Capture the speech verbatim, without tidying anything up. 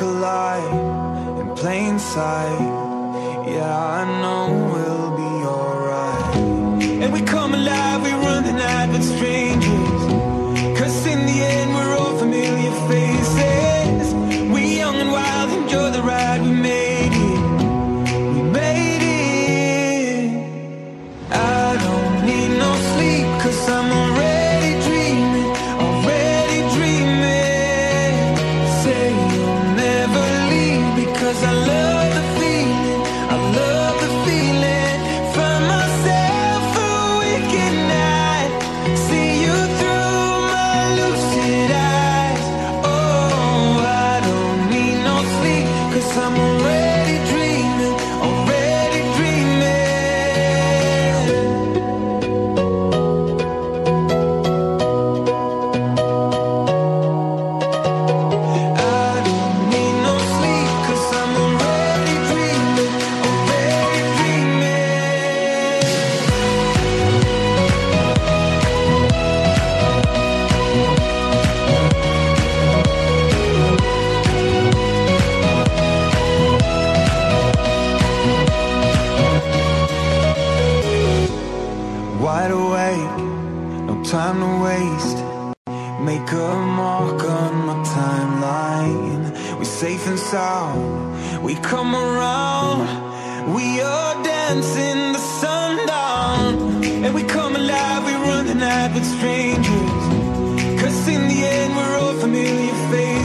a light in plain sight. Yeah, I know we'll be alright. And we come alive, we run the night with strangers, 'cause in the end we're all familiar faces. We young and wild, enjoy the ride, we made it. We made it. I don't need no sleep, 'cause I'm already dreaming, already dreaming. Say you'll never leave, because I love the feeling, I love the feeling. Find myself a wicked night, see you through my lucid eyes. Oh, I don't need no sleep, 'cause I'm already dreaming, already dreaming. I don't need no sleep, 'cause I'm already dreaming, already dreaming. Wide awake, no time to waste. Make a mark on my timeline. We're safe and sound, we come around. We are dancing the sundown. And we come alive, we run the night with strangers, 'cause in the end we're all familiar faces.